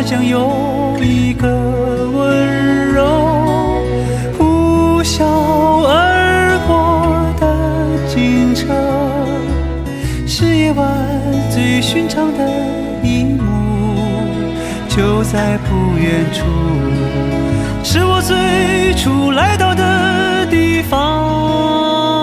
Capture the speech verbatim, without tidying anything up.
将有一个温柔呼啸而过的警车，是夜晚最寻常的一幕，就在不远处，是我最初来到的地方。